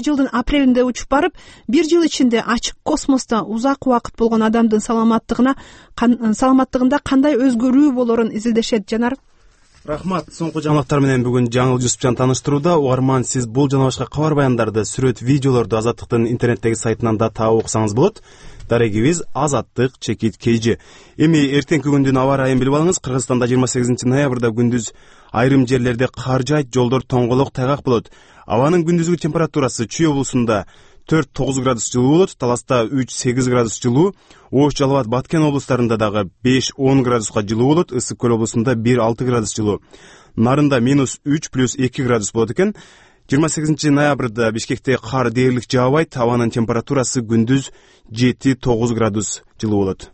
жылдын апрелинде учуп барып, 1 жыл ичинде ачык космосто узак убакыт болгон адамдын саламаттыгында кандай өзгөрүү болорун изилдешет. Жанар. Рахмат. Соңку жаңылыктар менен бүгүн Жаңыл Жусупжан тааныштырууда. Угарман, сиз бул жана башка кабар баяндарды, сүрөт, видеолорду Азаттыктын интернеттеги сайтынан да таап окусаңыз болот. Дарегибиз Азаттык _KG. Эми эртеңки күндүн аба ырайын билип алыңыз. Кыргызстанда 28 ноябрда күндүз айрым жерлерде кар жаайт, жолдор тоңголок, тайгак болот. Абанын күндүзгү температурасы Чүй облусунда 4-9 градус жылуу болот, Таласта 3-8 градус жылуу, Ош, Жалал абад, Баткен облустарында дагы 5-10 градуска жылуу болот, Ысык көл облусунда 1-6 градус жылуу. Нарында -3 + 2 градус болот экен. 28 ноябрда Бишкекте кар дээрлик жаабайт, абанын температурасы күндүз 7-9 градус жылуу болот.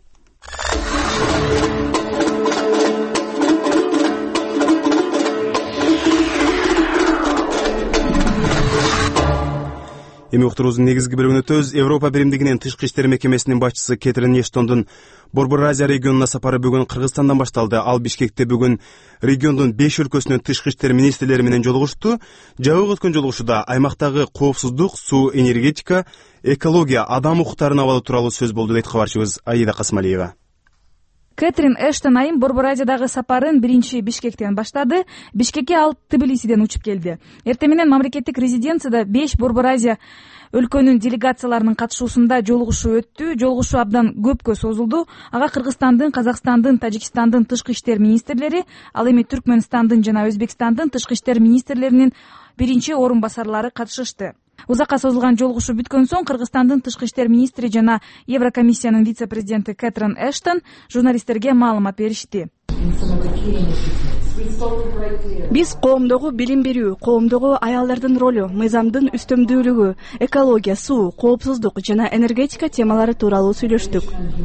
Эми уктуруубуздун негизги бөлүгүнө өтөбүз. Европа биримдигинин тышкы иштер мекемесинин башчысы Кетрин Эштондун Борбор Азия регионуна сапары бүгүн Кыргызстандан башталды. Ал Бишкекте бүгүн региондун 5 өлкөсүнүн тышкы иштер министрлери менен жолугушту. Жабык өткөн жолугушууда аймактагы коопсуздук, суу, энергетика, экология, адам укуктарын абалы тууралуу сөз болду, дейт кабарчыбыз Аида Касымалиева. Кетрин Эштон айым Борбор Азиядагы сапарын биринчи Бишкектен баштады. Бишкекке ал Тбилисиден учуп келди. Эртең менен мамлекеттик резиденцияда 5 Борбор Азия өлкөнүн делегацияларынын катышуусунда жолугушуу өттү. Жолугушуу абдан көпкө созулду. Ага Кыргызстандын, Казакстандын, Тажикстандын тышкы иштер министрлери, ал эми Түркмөнстандын жана Өзбекстандын тышкы иштер министрлеринин биринчи орун басарлары катышышты. Узакка созулган жолугушуу бүткөн соң Кыргызстандын тышкы иштер министри жана Еврокомиссиянын вице-президенти Кетрин Эштон журналисттерге маалымат беришти. Биз коомдогу билим берүү, коомдогу аялдардын ролу, мыйзамдын үстөмдүүлүгү, экология, суу, коопсуздук жана энергетика темалары тууралуу сүйлөштүк,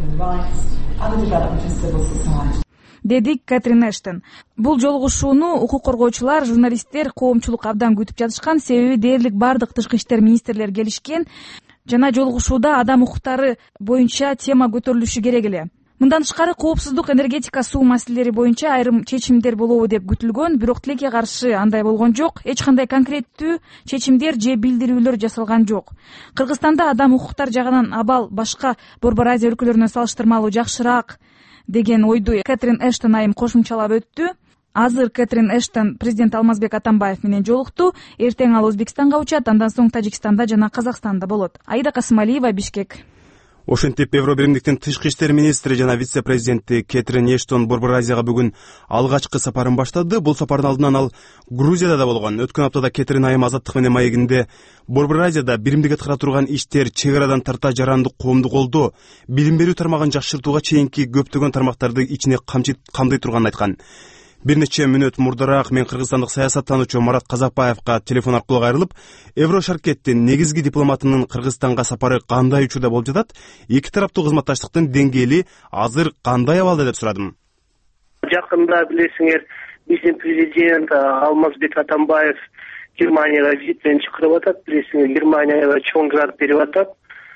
деди Кетрин Эштон. Бул жолугушууну укук коргоочулар, журналисттер, коомчулук абдан күтүп жатышкан, себеби дээрлик бардык тышкы иштер министрлери келишкен жана жолугушууда адам укуктары боюнча тема көтөрүлүшү керек эле. Мындан тышкары коопсуздук, энергетика, суу маселелери боюнча айрым чечимдер болобу деп күтүлгөн, бирок тилекке каршы андай болгон жок. Эч кандай конкреттүү чечимдер же билдирүүлөр жасалган жок. Кыргызстанда адам укуктары жагынан абал башка Борбор Азия өлкөлөрүнө салыштырмалуу жакшыраак деген ойду Кетрин Эштон айым кошумчалап өттү. Азыр Кетрин Эштон президент Алмазбек Атамбаев менен жолукту. Эртең ал Өзбекстанга учат, андан соң Тажикстанда жана Казакстанда болот. Аида Касымалиева, Бишкек. Ошентип Евробиримдиктин тышкы иштер министри жана вице-президенти Кетрин Эштон Борбор Азияга бүгүн алгачкы сапарын баштады. Бул сапардын алдынан ал Грузияда да болгон. Өткөн аптада Кетрин айым Азаттык менен маегинде Борбор Азияда биримдик аткара турган иштер, чек арадан тарта жарандык коомдук колдоо, билим берүү тармагын жакшыртууга чейинки көптөгөн тармактарды ичине камдый турганын айткан. Бир нече мүнөт мурдараак мен кыргызстандык саясаттануучу Марат Казакбаевга телефон аркылуу кайрылып, Еврошаркеттин негизги дипломатынын Кыргызстанга сапары кандай учурда болуп жатат, эки тараптуу кызматташтыктын деңгээли азыр кандай абалда деп сурадым. Жакында билесиңер, биздин президент Алмазбек Атамбаев Германияга визиттен чакырып атат. Билесиңер, Германияга чоң грант берип атат.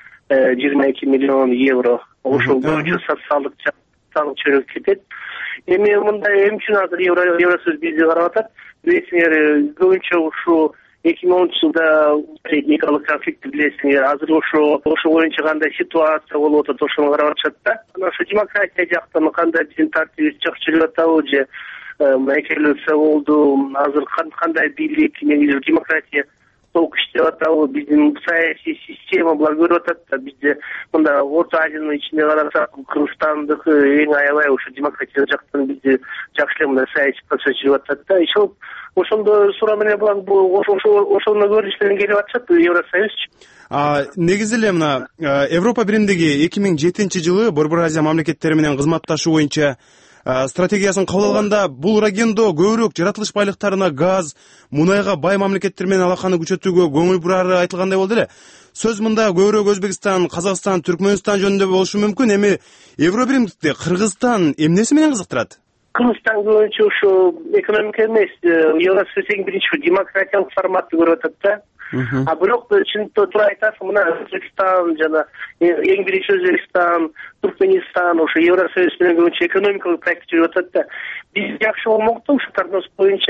22 миллион евро. Ошол боюнча социалдык чөнөк кетет. Эми мындай эмчүн азыр Евросөз бизди карап атат. Билесиңер, көбүнчө ушу 2010 жылда этникалык конфликт билесиңер, азыр ошо боюнча кандай ситуация болуп атат, ошону карап атышат да. Анан ошо демократия жактан кандай биздин тартибибиз жакшы жүрүп атабы же экелөөсө болду, азыр кандай бийлик, демократия толук иштеп атабы, биздин саясий система булар көрүп атат да. Бизде мында Орто Азиянын ичинде карасак, Кыргызстандык эң аябай ошо демократия жактан бизде жакшы эле мындай саясий процесс жүрүп атат да. Ошондо суроо менен ошону көрүш менен келип атышат Евросоюзчу. Негизи эле мына Европа биримдиги 2007 жылы Борбор Азия мамлекеттери менен кызматташуу боюнча стратегиясын кабыл алганда бул региондо көбүрөөк жаратылыш байлыктарына, газ, мунайга бай мамлекеттер менен алаканы күчөтүүгө көңүл бурары айтылгандай болду эле. Сөз мында көбүрөөк Өзбекстан, Казакстан, Түркмөнстан жөнүндө болушу мүмкүн. Эми Евробиримдикте Кыргызстан эмнеси менен кызыктырат? Кыргызстан көбүнчө ушу экономика эмес, Евросоюз эң биринчи демократиялык форматты көрүп атат да. Бирок чынтуу туура айтасың, мына Өзбекстан жана эң биринчи Өзбекстан, Туркменистан ошо Евросоюз менен көбүнчө экономикалык проект жүрүп атат да. Биз жакшы болмокту ушу тармак боюнча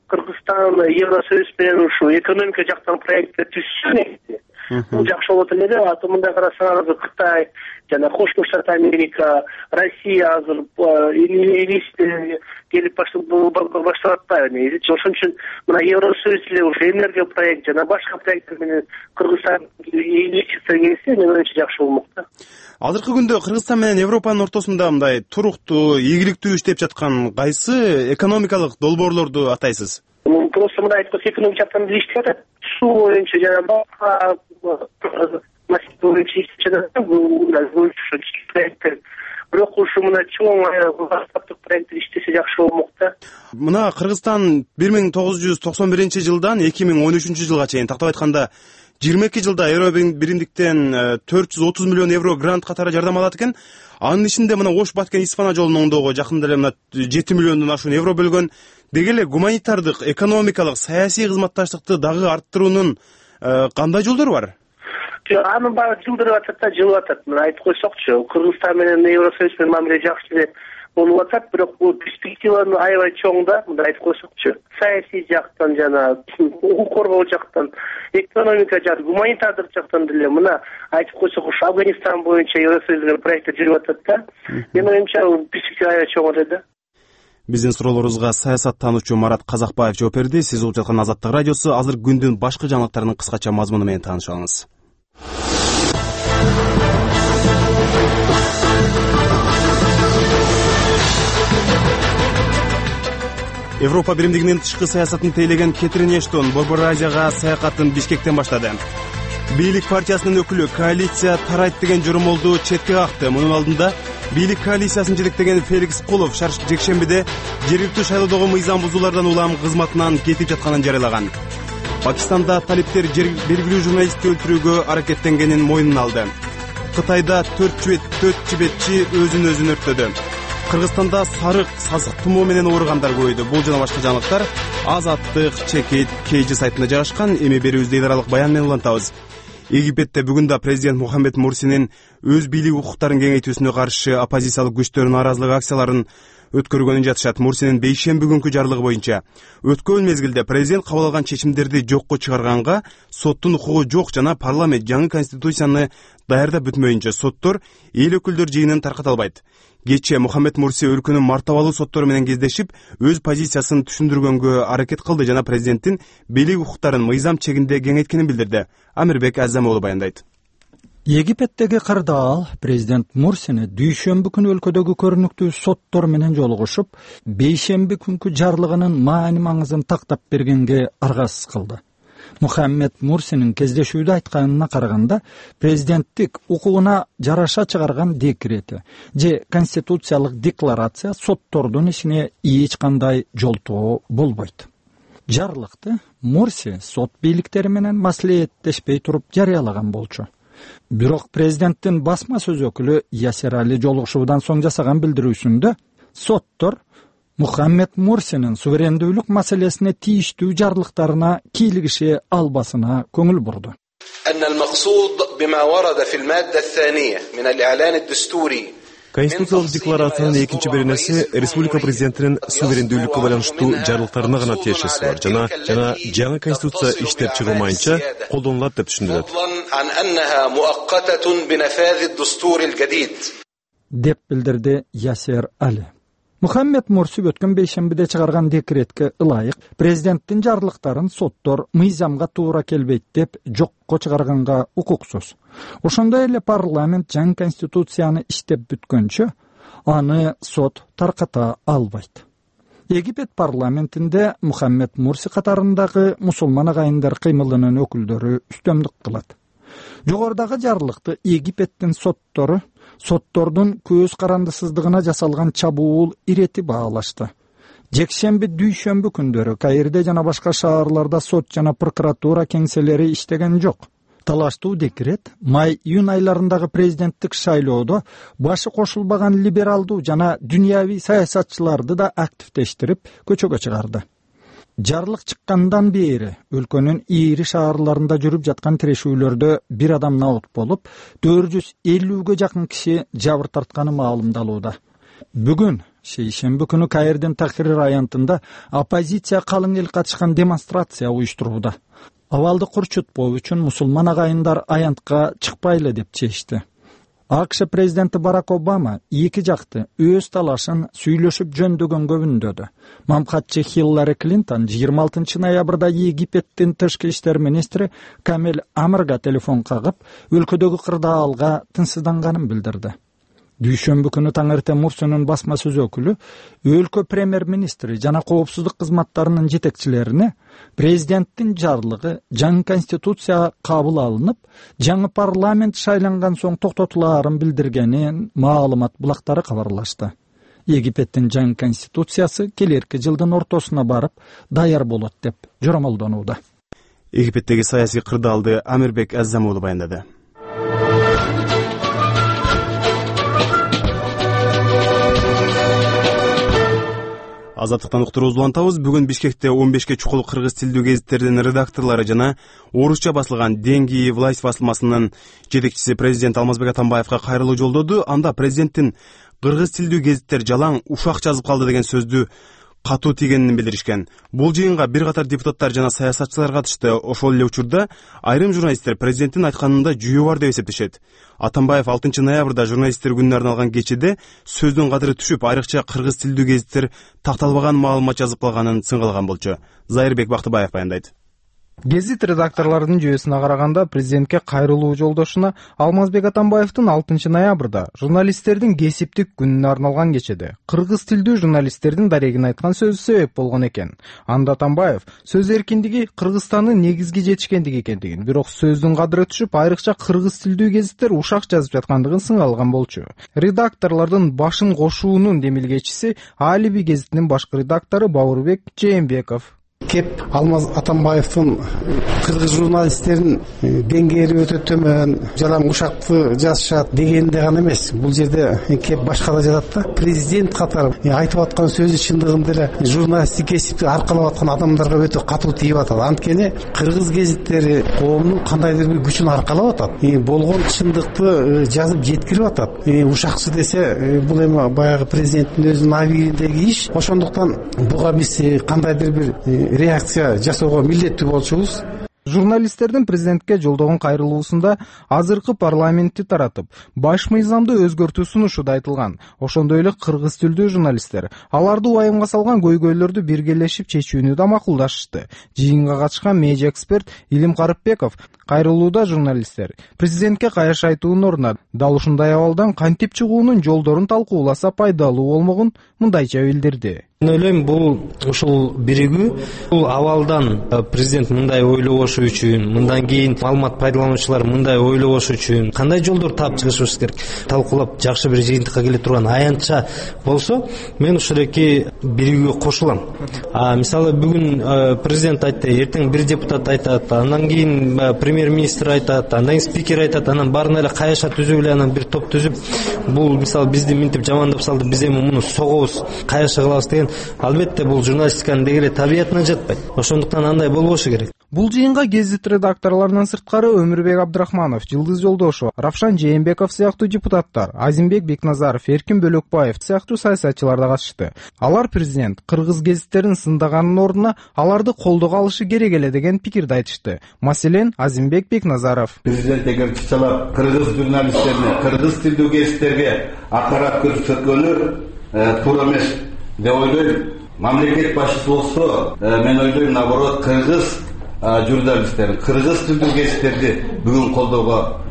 Кыргызстан Евросоюз менен ушул экономика жактан проектке түшсүн. Бул жакшы болот эле да. Атымында карасаңыз Кытай жана Кошмо Штат Америка, Россия азыр инвестиция келип баштап атпайбы. Ошон үчүн мына Евросоюз эле ушу энергия проект жана башка проекттер менен Кыргызстан инвестиция келсе, мен ойымча жакшы болмок да. Азыркы күндө Кыргызстан менен Европанын ортосунда мындай туруктуу, ийгиликтүү иштеп жаткан кайсы экономикалык долбоорлорду атайсыз? Просто мына айткан экономика жактан иштеп атат. Суу боюнча жана башка маселе боюнча иштеп атат. Бирок ушу мына чоң стартаптык проекттер иштесе жакшы болмок да. Мына Кыргызстан 1991-жылдан 2013-жылга чейин тактап айтканда 22 жылда Евро биримдиктен 430 миллион евро грант катары жардам алат экен. Анын ичинде мына Ош-Баткен-Испана жолунун оңдоого жакында эле мына 7 миллиондон ашуун евро бөлгөн. Деги эле гуманитардык, экономикалык, саясий кызматташтыкты дагы арттыруунун кандай жолдору бар? Анын баары жылдырып атат да, жылып атат. Мына айтып койсокчу, Кыргызстан менен Евросоюз менен мамиле жакшы эле болуп атат, бирок бул перспективаны аябай чоң да, мындай айтып койсокчу. Саясий жактан жана укук коргоо жактан, экономика жактан, гуманитардык жактан деле мына айтып койсок ушу Афганистан боюнча Евросоюз менен проекттер жүрүп атат да. Мен оюмча перспектива аябай чоң эле да. Биздин суроолорубузга саясаттануучу Марат Казакбаев жооп берди. Сиз угуп жаткан Азаттык радиосу. Азыр күндүн башкы жаңылыктарынын кыскача мазмуну менен таанышып алыңыз. Европа биримдигинин тышкы саясатын тейлеген Кэтрин Эштон Борбор Азияга саякатын Бишкектен баштады. Бийлик партиясынын өкүлү коалиция тарайт деген жоромолду четке какты. Мунун алдында бийлик коалициясын жетектеген Феликс Кулов жекшембиде жергиликтүү шайлоодогу мыйзам бузуулардан улам кызматынан кетип жатканын жарыялаган. Пакистанда талиптер белгилүү журналистти өлтүрүүгө аракеттенгенин мойнуна алды. Кытайда 4 чебетчи өзүн өзү өрттөдү. Кыргызстанда сарык, сасык тумоо менен ооругандар көбөйдү. Бул жана башка жаңылыктар Азаттык чекит KG сайтында жайгашкан. Эми берүүбүздө идаралык баян менен улантабыз. Египетте бүгүн да президент Мухаммед Мурсинин өз бийлик укуктарын кеңейтүүсүнө каршы оппозициялык күчтөрдүн нааразылык акцияларын өткөргөнүн жатышат. Мурсинин бейшемби күнкү жарлыгы боюнча өткөн мезгилде президент кабыл алган чечимдерди жокко чыгарганга соттун укугу жок жана парламент жаңы конституцияны даярдап бүтмөйүнчө соттор эл өкүлдөр жыйынын тарката албайт. Кечээ Мухаммед Мурси өлкөнүн мартабалуу соттору менен кездешип, өз позициясын түшүндүргөнгө аракет кылды жана президенттин бийлик укуктарын мыйзам чегинде кеңейткенин билдирди. Амирбек Азамоğlu баяндайт. Египеттеги кырдаал президент Мурсини дүйшөмбү күнү өлкөдөгү көрүнүктүү соттор менен жолугушуп, бейшемби күнкү жарлыгынын маани маңызын тактап бергенге аргасыз кылды. Мухаммед Мурсинин кездешүүдө айтканына караганда, президенттик укугуна жараша чыгарган декрети же конституциялык декларация соттордун ишине эч кандай жолтоо болбойт. Жарлыкты Мурси сот бийликтери менен маслихаттешпей туруп жарыялаган болчу. Бирок президенттин басма сөз өкүлү Ясер Али жолугушуудан соң жасаган билдирүүсүндө соттор Мухаммед Мурсинин суверендүүлүк маселесине тийиштүү жарлыктарына кийлигише албасына көңүл бурду. Конституциялык декларациянын экинчи беренеси республика президентинин суверендүүлүккө байланыштуу жарлыктарына гана тиешеси бар жана жаңы конституция иштеп чыгылмайынча колдонулат деп түшүндүрөт. Деп билдирди Ясер Али. Мухаммед Мурси өткөн бейшембиде чыгарган декретке ылайык президенттин жарлыктарын соттор мыйзамга туура келбейт деп жокко чыгарганга укуксуз. Ошондой эле парламент жаңы конституцияны иштеп бүткөнчө аны сот тарката албайт. Египет парламентинде Мухаммед Мурси катарындагы мусулман агайындар кыймылынын өкүлдөрү үстөмдүк кылат. Жогорудагы жарлыкты Египеттин соттордун көз карандысыздыгына жасалган чабуул ирети баалашты. Жекшемби, дүйшөмбү күндөрү Каирде жана башка шаарларда сот жана прокуратура кеңселери иштеген жок. Талаштуу декрет май-июнь айларындагы президенттик шайлоодо башы кошулбаган либералдуу жана дүйнөви саясатчыларды да активдештирип көчөгө чыгарды. Жарлык чыккандан бери өлкөнүн ийри шаарларында жүрүп жаткан тирешүүлөрдө бир адам наут болуп, 450ге жакын киши жабыр тартканы маалымдалууда. Бүгүн Шейшемби күнү Каирдин Тахрир аянтында оппозиция калың эл катышкан демонстрация уюштурууда. Абалды курчутпоо үчүн мусулман агайындар аянтка чыкпайлы деп чечти. АКШ президенти Барак Обама эки жакты өз талашын сүйлөшүп жөндөгөнгө үндөдү. Мамкатчы Хиллари Клинтон 26 ноябрда Египеттин тышкы иштер министри Камел Амрга телефон кагып, өлкөдөгү кырдаалга тынчсызданганын билдирди. Дүйшөмбү күнү таңертең Мурсунун басма сөз өкүлү өлкө премьер-министри жана коопсуздук кызматтарынын жетекчилерине президенттин жарлыгы жаңы конституцияга кабыл алынып, жаңы парламент шайланган соң токтотулаарын билдиргенин маалымат булактары кабарлашты. Египеттин жаңы конституциясы келерки жылдын ортосуна барып даяр болот деп жоромолдонууда. Египеттеги саясий кырдаалды Амирбек Аззамуулу баяндады. Азаттыктан уктуруу улантабыз. Бүгүн Бишкекте 15 чукул кыргыз тилдүү гезиттердин редакторлору жана орусча басылган Деньги власть басылмасынын жетекчиси президент Алмазбек Атамбаевга кайрылуу жолдоду. Анда президенттин кыргыз тилдүү гезиттер жалаң ушак жазып калды деген сөздү катуу тийгенин билдиришкен. Бул жыйынга бир катар депутаттар жана саясатчылар катышты. Ошол эле учурда айрым журналисттер президенттин айтканында жүйө бар деп эсептешет. Атамбаев 6 ноябрда журналисттер күнүнө арналган кечеде сөздүн кадыры түшүп, айрыкча кыргыз тилдүү гезиттер такталбаган маалымат жазып калганын сыңгалган болчу. Зайырбек Бактыбаев баяндайт. Гезит редакторлорунун жүйөсүнө караганда президентке кайрылуу жолдошуна Алмазбек Атамбаевдин 6 ноябрда журналисттердин кесиптик күнүнө арналган кечеде кыргыз тилдүү журналисттердин дарегин айткан сөзү себеп болгон экен. Анда Атамбаев сөз эркиндиги Кыргызстандын негизги жетишкендиги экендигин, бирок сөздүн кадыры түшүп, айрыкча кыргыз тилдүү гезиттер ушак жазып жаткандыгын сыңалган болчу. Редакторлордун башын кошуунун демилгечиси Алиби гезитинин башкы редактору Бауырбек Жээнбеков. Кеп Алмаз Атамбаевдин кыргыз журналисттерин деңгээри өтө төмөн, жалаң ушакты жазышат дегенде гана эмес. Бул жерде кеп башка да жатат да. Президент катары айтып аткан сөзү чындыгында эле журналисттик кесипти аркалап аткан адамдарга өтө катуу тийип атат. Анткени кыргыз гезиттери коомдун кандайдыр бир күчүн аркалап атат. Болгон чындыкты жазып жеткирип атат. Ушакчы десе, бул эми баягы президенттин өзүнүн абийириндеги иш. Ошондуктан буга биз кандайдыр бир реакция жасоого милдеттүү болчубуз. Журналисттердин президентке жолдогон кайрылуусунда азыркы парламентти таратып, баш мыйзамды өзгөртүү сунушу да айтылган. Ошондой эле кыргыз тилдүү журналисттер аларды уайымга салган көйгөйлөрдү биргелешип чечүүнү да макулдашышты. Жыйынга катышкан медиа эксперт Илим Карыпбеков кайрылууда журналисттер президентке кайыш айтуунун ордуна дал ушундай абалдан кантип чыгуунун жолдорун талкууласа пайдалуу болмогун мындайча билдирди. Мен ойлойм, бул ушул биригүү, бул абалдан президент мындай ойлобошу үчүн, мындан кийин маалымат пайдалануучулар мындай ойлобошу үчүн кандай жолдор таап чыгышыбыз керек, талкуулап жакшы бир жыйынтыкка келе турган аянтча болсо, мен ушул эки биригүүгө кошулам. Мисалы бүгүн президент айтты, эртең бир депутат айтат, андан кийин премьер-министр айтат, андан кийин спикер айтат, анан баарына эле каяша түзүп эле анан бир топ түзүп, бул мисалы бизди минтип жамандап салды, биз эми муну согобуз, каяша кылабыз деген. Албетте бул журналистиканын дегеле табиятына жатпайт. Ошондуктан андай болбошу керек. Бул жыйынга гезит редакторлорунан сырткары Өмүрбек Абдрахманов, Жылдыз Жолдошов, Равшан Жээнбеков сыяктуу депутаттар, Азимбек Бекназаров, Эркин Бөлөкбаев сыяктуу саясатчылар да катышты. Алар президент кыргыз гезиттерин сындаганын ордуна аларды колдого алышы керек эле деген пикирди айтышты. Маселен, Азимбек Бекназаров. Президент эгер чычалап кыргыз журналисттерине, кыргыз тилдүү гезиттерге акарат көрсөткөнү туура эмес деп ойлойм. Мамлекет башчысы болсо, мен ойлойм, наоборот, кыргыз журналисттерин, кыргыз тилдүү гезиттерди бүгүн колдоого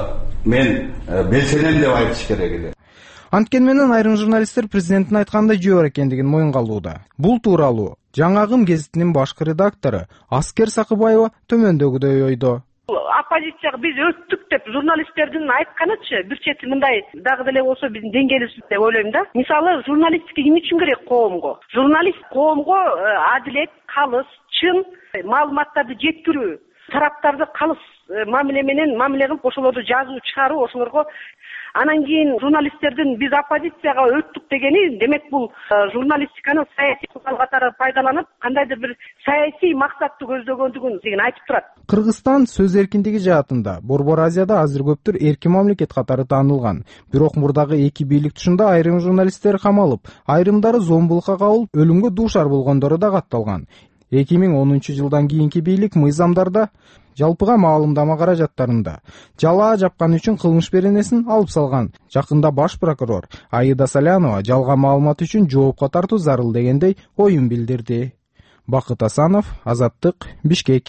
мен белсенем деп айтыш керек эле. Анткени менен айрым журналисттер президенттин айткандай жөө бар экендигин моюнга алууда. Бул тууралуу Жаңагым гезитинин башкы редактору Аскер Сакыбаева төмөндөгүдөй ойдо. Оппозицияга биз өттүк деп журналисттердин айтканычы бир чети мындай дагы деле болсо биздин деңгээлибиз деп ойлойм да. Мисалы, журналистика эмне үчүн керек коомго? Журналист коомго адилет, калыс, чын маалыматтарды жеткирүү, тараптарды калыс мамиле менен мамиле кылып ошолорду жазуу чыгаруу, ошолорго Анан кийин журналисттердин биз оппозицияга өттүк дегени, демек бул журналистиканы саясий курал катары пайдаланып, кандайдыр бир саясий максатты көздөгөндүгүн айтып турат. Кыргызстан сөз эркиндиги жаатында Борбор Азияда азыр көптүр эркин мамлекет катары таанылган. Бирок мурдагы эки бийлик тушунда айрым журналисттер камалып, айрымдары зомбулукка кабылып, өлүмгө дуушар болгондору да катталган. 2010 жылдан кийинки бийлик мыйзамдарда жалпыга маалымдама каражаттарында жалаа жапкан үчүн кылмыш беренесин алып салган. Жакында баш прокурор Аида Салянова жалган маалымат үчүн жоопко тартуу зарыл дегендей оюн билдирди. Бакыт Асанов, Азаттык, Бишкек.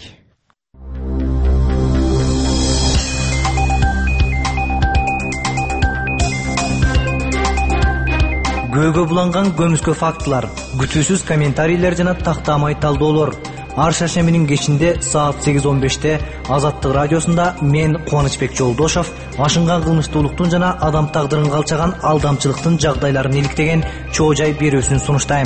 Көөгө буланган көмүскө фактылар, күтүүсүз комментарийлер жана тактамай талдоолор. Ар шаршембинин кечинде саат 8:15 Азаттык радиосунда мен Кубанычбек Жолдошов ашынган кылмыштуулуктун жана адам тагдырын калчаган алдамчылыктын жагдайларын иликтеген чоо жай берүүсүн сунуштайм.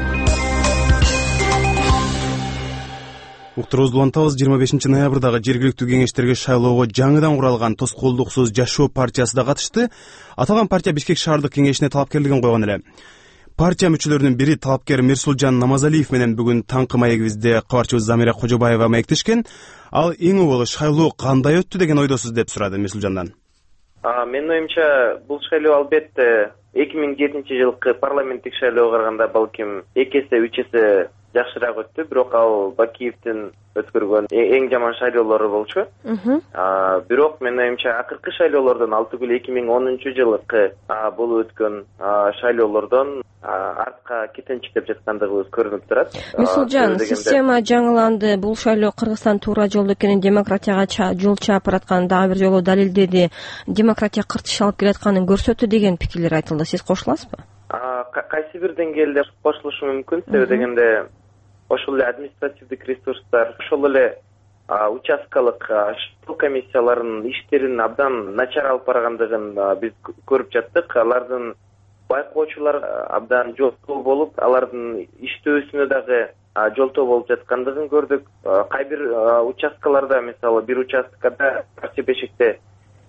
Уктуруубузду улантабыз. 25 ноябрдагы жергиликтүү кеңештерге шайлоого жаңыдан куралган Тоскоолдуксуз Жашоо партиясы да катышты. Аталган партия Бишкек шаардык кеңешине талапкерлигин койгон эле. Партия мүчөлөрүнүн бири талапкер Мирсулжан Намазалиев менен бүгүн таңкы маегибизде кабарчыбыз Замира Кожобаева маектешкен. Ал эң убагы шайлоо кандай өттү деген ойдосуз деп сурады Мирсулжандан. Менин оюмча бул шайлоо албетте 2007-жылкы парламенттик шайлоого караганда балким 2 эсе 3 эсе жакшыраак өттү, бирок ал Бакиевдин өткөргөн эң жаман шайлоолору болчу. Бирок менин оюмча акыркы шайлоолордон 6-2010 бул өткөн шайлоолордон артка кетенчиктеп жаткандыгыбыз көрүнүп турат. Мисулжан, система жаңыланды. Бул шайлоо Кыргызстан туура жолдо экенин, демократияга жол чаап атканын дагы бир жолу далилдеди. Демократия кыртыш алып келатканын көрсөттү деген пикирлер айтылды. Сиз кошуласызбы? Кайсы бир деңгээлде кошулушу мүмкүн. Себеби дегенде ошол эле административдик ресурстар, ошол эле участкалык комиссиялардын иштерин абдан начар алып баргандыгын биз көрүп жаттык. Алардын байкоочулар абдан жолтоо болуп, алардын иштөөсүнө дагы жолтоо болуп жаткандыгын көрдүк. Кайбир участкаларда, мисалы бир участкада партия бешикте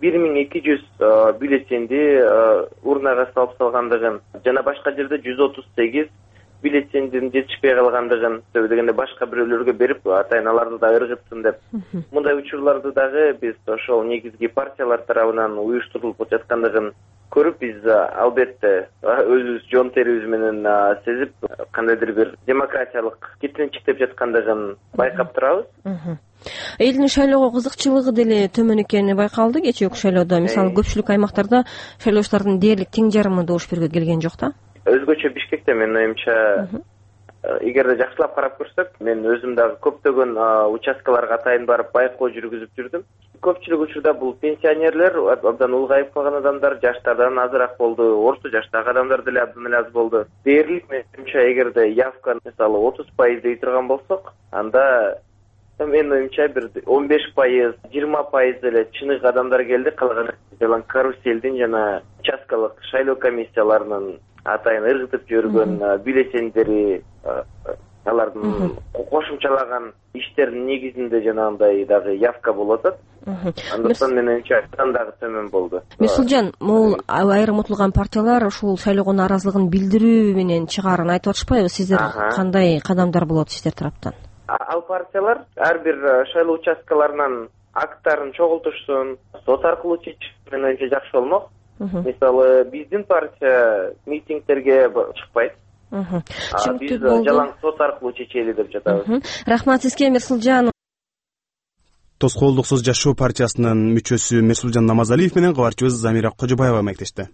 1200 бюллетенди урнага салып салгандыгын жана башка жерде 138 бюллетендин жетишпей калгандыгын, себеби дегенде башка бирөөлөргө берип, атайын аларды да ыргытсын деп. Мындай учурларды дагы биз ошол негизги партиялар тарабынан уюштурулуп жаткандыгын көрүп, биз албетте өзүбүз жон терибиз менен сезип, кандайдыр бир демократиялык кетенчиктеп жаткандыгын байкап турабыз. Элдин шайлоого кызыкчылыгы деле төмөн экени байкалды кечээки шайлоодо. Мисалы көпчүлүк аймактарда шайлоочулардын дээрлик тең жарымы добуш берүүгө келген жок да. Өзгөчө Бишкекте менин оюмча, эгерде жакшылап карап көрсөк, мен өзүм дагы көптөгөн участкаларга атайын барып байкоо жүргүзүп жүрдүм. Көпчүлүк учурда бул пенсионерлер, абдан улгайып калган адамдар, жаштардан азыраак болду, орто жаштагы адамдар деле абдан эле аз болду. Дээрлик менин оюмча, эгерде явка мисалы 30% дей турган болсок, анда менин оюмча бир 15%, 20% эле чыныгы адамдар келди. Калганы жалаң каруселдин жана участкалык шайлоо комиссияларынын атайын ыргытып жүргөн бюллетендери, алардын кошумчалаган иштердин негизинде жанагындай дагы явка болуп атат. Андыктан менин оюмча дагы төмөн болду. Мисулжан, могул айрым утулган партиялар ушул шайлоого нааразылыгын билдирүү менен чыгаарын айтып атышпайбы? Сиздер кандай кадамдар болот сиздер тараптан? Ал партиялар ар бир шайлоо участкаларынан акттарын чогултушсун, сот аркылуу чечишин менин оюмча жакшы болмок. Мисалы биздин партия митингтерге чыкпайт. Биз жалаң сот аркылуу чечели деп жатабыз. Рахмат сизге, Мирсулжан. Тоскоолдуксуз Жашоо партиясынын мүчөсү Мирсулжан Намазалиев менен кабарчыбыз Замира Кожобаева маектешти.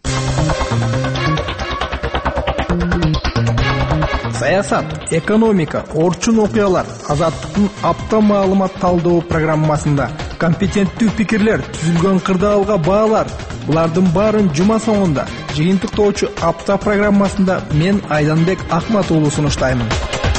Саясат, экономика, орчун окуялар Азаттыктын апта маалымат талдоо программасында компетенттүү пикирлер, түзүлгөн кырдаалга баалар. Булардын баарын жума соңунда жыйынтыктоочу апта программасында мен Айданбек Ахмат уулу сунуштаймын.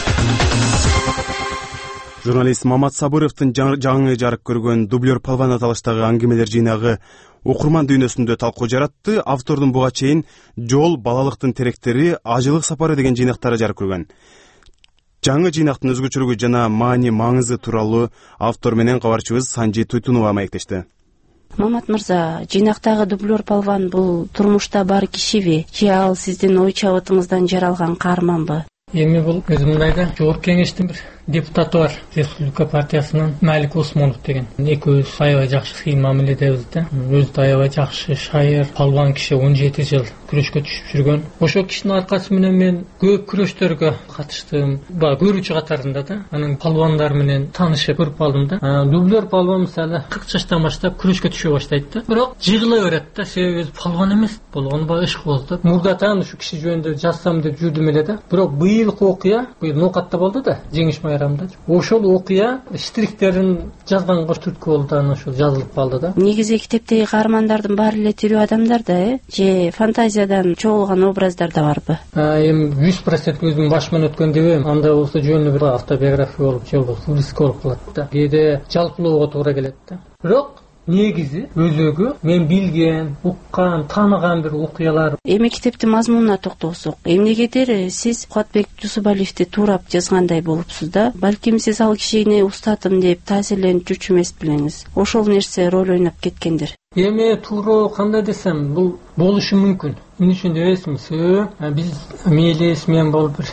Журналист Мамат Сабыровдун жаңы жарык көргөн дублер палван аталыштагы аңгемелер жыйнагы окурман дүйнөсүндө талкуу жаратты. Автордун буга чейин Жол, балалыктын теректери, Ажылык сапары деген жыйнактары жарык көргөн. Жаңы жыйнактын өзгөчөлүгү жана маани маңызы тууралуу автор менен кабарчыбыз Санжи Туйтунова маектешти. Мамат мырза, жыйнактагы дублер палван бул турмушта бар кишиби же ал сиздин ой чабытыңыздан жаралган каарманбы? Эми бул өзүмдайда жогорку кеңештин бир депутаты бар, Республика партиясынын Малик Осмонов деген. Экөөбүз аябай жакшы кыйын мамиледебиз да. Өзү да аябай жакшы шайыр, палван киши, 17 жыл күрөшкө түшүп жүргөн. Ошол кишинин аркасы менен мен көп күрөштөргө катыштым. Көрүүчү катарында да. Анын палвандар менен таанышып көрүп калдым да. Дублер палван мисалы 40 жаштан баштап күрөшкө түшө баштайт да. Бирок жыгыла берет да, себеби өзү палван эмес. Болгону баягы ишкыбоз да. Мурдатан ушу киши жөнүндө жазсам деп жүрдүм эле да. Бирок быйылкы окуя, быйыл Ноокатта болду да, жеңиш майрамында. Ошол окуя штрихтерин жазганга түрткү болду, анан ошол жазылып калды да. Негизи китептеги каармандардын баары эле тирүү адамдар да, же фантазиядан чогулган образдар да барбы? Эми 100% өзүмдүн башыман өткөн дебейм. Андай болсо жөнүндө бир автобиография болуп, же болбосо публицистика болуп калат да. Кээде жалпылоого туура келет да. Бирок негизи өзөгү мен билген, уккан, тааныган бир окуялар. Эми китептин мазмунуна токтолсок, эмнегедир сиз Кубатбек Жусупалиевди туурап жазгандай болупсуз да. Балким сиз ал кишини устатым деп таасирленип жүрчү эмес белеңиз. Ошол нерсе роль ойноп кеткендир. Эми туура кандай десем, бул болушу мүмкүн. Эмне үчүн дебесизби? Себеби биз мээлес мен болуп бир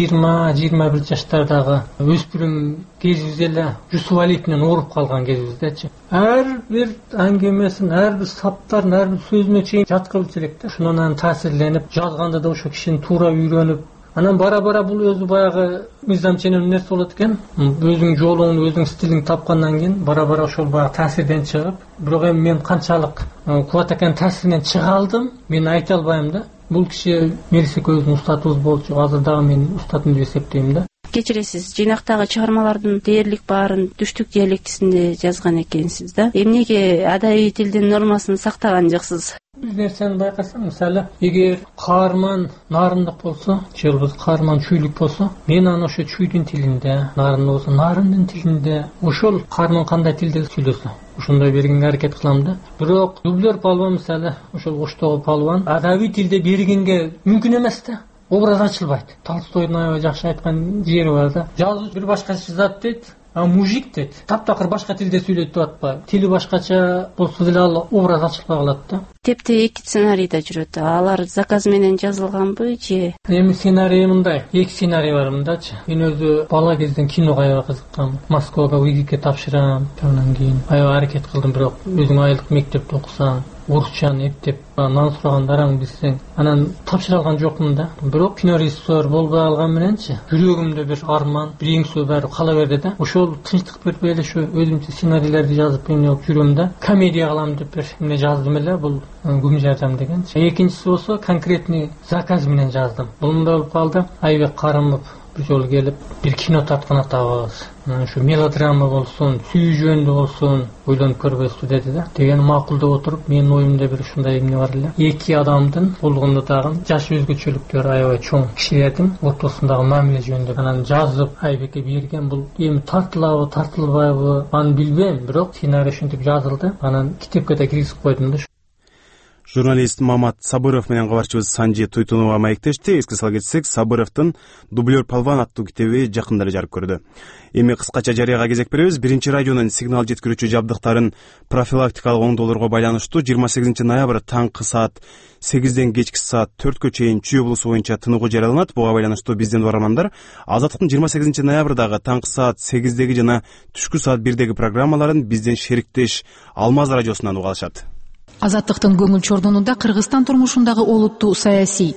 20-21 жаштардагы өспүрүм кезибиз эле Жусупалиев менен ооруп калган кезибиздечи. Ар бир аңгемесин, ар бир саптарын, ар бир сөзүнө чейин жаткырып элек да. Шундан таасирленип, жазганда да ошо кишини туура үйрөнүп, анан бара-бара бул өзү баягы мыйзам ченем нерсе болот экен. Өзүң жолуңду, өзүң стилиңди тапкандан кийин бара-бара ошол баягы таасирден чыгып, бирок эми мен канчалык Кубат аканын таасиринен чыга алдым, мен айта албайм да. Бул киши Мелис экөөбүздүн устатыбыз болчу, азыр дагы мен устатым деп эсептейм да. Кечиресиз, жыйнактагы чыгармалардын дээрлик баарын түштүк диалектисинде жазган экенсиз да. Эмнеге адабий тилдин нормасын сактаган жоксуз? Бир нерсени байкасам, мисалы, эгер каарман нарындык болсо, же болбосо каарман чуйлук болсо, мен аны ошо чуйдун тилинде, нарындык болсо нарындын тилинде, ошол каарман кандай тилде сүйлөсө, ошондой бергенге аракет кылам да. Бирок дублер палван мисалы, ошол Оштогу палван адабий тилде бергенге мүмкүн эмес да. Образ ачылбайт. Толстойдун аябай жакшы айткан жери бар да. Жазуу бир башкача жазат дейт, а мужик дейт. Таптакыр башка тилде сүйлөйт деп атпайбы? Тили башкача болсо деле ал образ ачылбай калат да. Китепте 2 сценарийда жүрөт. Алар заказ менен жазылганбы же? Эми сценарий мындай, 2 сценарий бар мындачы. Мен өзү бала кезден киного аябай кызыккам. Москвага уйгикке тапшырам, андан кийин аябай аракет кылдым, бирок өзүң айлык мектепте окусаң, орусчаны эптеп, нан сурагандарың билсең, анан тапшыра алган жокмун да. Бирок кинорежиссер болбой алган мененчи, жүрөгүмдө бир арман, бир эңсөө баары кала берди да. Ошол тынчтык бербей эле ошо өзүмчө сценарийлерди жазып эмне болуп жүрөм да. Комедия кылам деп бир эмне жаздым эле, бул күм жардам деген. Экинчиси болсо конкретный заказ менен жаздым. Бул мындай болуп калды. Айбек Карымов бир жолу келип, бир кино тарткан атабыз. Ушу мелодрама болсун, сүйүү жөнүндө болсун, ойлонуп көрбөйсү деди да. Деген макулдап отуруп, менин оюмда бир ушундай эмне бар эле. 2 адамдын болгондо дагы жаш өзгөчөлүктөрү аябай чоң кишилердин ортосундагы мамиле жөнүндө анан жазып Айбекке берген. Бул эми тартылабы, тартылбайбы, аны билбейм, бирок сценарий ушинтип жазылды. Анан китепке да киргизип койдум да. Журналист Мамат Сабыров менен кабарчыбыз Санжи Туйтунова маектешти. Эске сала кетсек, Сабыровдун Дублер палван аттуу китеби жакында эле жарык көрдү. Эми кыскача жарыяга кезек беребиз. Биринчи радионун сигнал жеткирүүчү жабдыктарын профилактикалык оңдоолорго байланыштуу 28 ноябрь таңкы саат 8ден кечки саат 4кө чейин Чүй облусу боюнча тыныгуу жарыяланат. Буга байланыштуу биздин угармандар Азаттыктын 28 ноябрдагы таңкы саат 8деги жана түшкү саат 1деги программаларын биздин шериктеш Алмаз радиосунан уга алышат. Азаттыктын көңүл чордонунда Кыргызстан турмушундагы олуттуу саясий.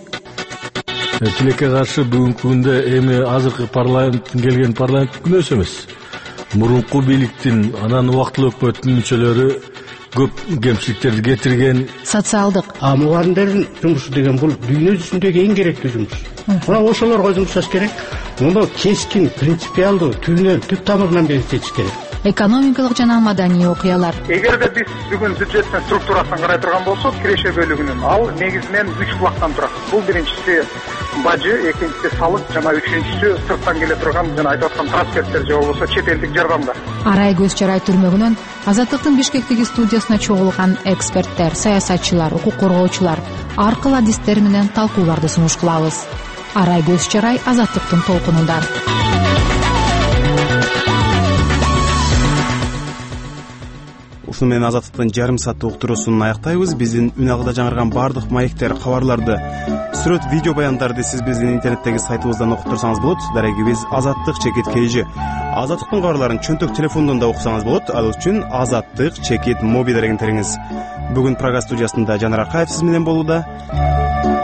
Тилекке каршы бүгүнкү күндө эми азыркы парламенттин келген парламент күнөөсү эмес. Мурунку бийликтин анан убактылуу өкмөттүн мүчөлөрү көп кемчиликтерди кетирген. Социалдык. Мугалимдердин жумушу деген бул дүйнө жүзүндөгү эң керектүү жумуш. Мына ошолорго жұмыс жасаш керек. Муну кескин, принципиалдуу, түп тамырынан бекитиш керек. Экономикалык жана маданий окуялар. Эгерде биз бүгүн бюджеттин структурасын карай турган болсок, киреше бөлүгүнүн ал негизинен 3 булактан турат. Бул биринчиси бажы, экинчиси салык жана үчүнчүсү сырттан келе турган жана айтып аткан трансферттер же болбосо чет элдик жардамдар. Арай көз чарай түрмөгүнөн Азаттыктын Бишкектеги студиясына чогулган эксперттер, саясатчылар, укук коргоочулар ар кыл адистер менен талкууларды сунуш кылабыз. Арай көз чарай Азаттыктын толкунунда. ушуну менен Азаттыктын жарым сааттык уктуруусун аяктайбыз. Биздин үн алгыда жаңырган баардык маектер, кабарларды, сүрөт, видео баяндарды сиз биздин интернеттеги сайтыбыздан окуп турсаңыз болот. Дарегибиз azattik_kg. Азаттыктын кабарларын чөнтөк телефондон да окусаңыз болот. Ал үчүн azattik_mobi дерегин териңиз. Бүгүн программа студиясында Жанар Акаев сиз менен болууда.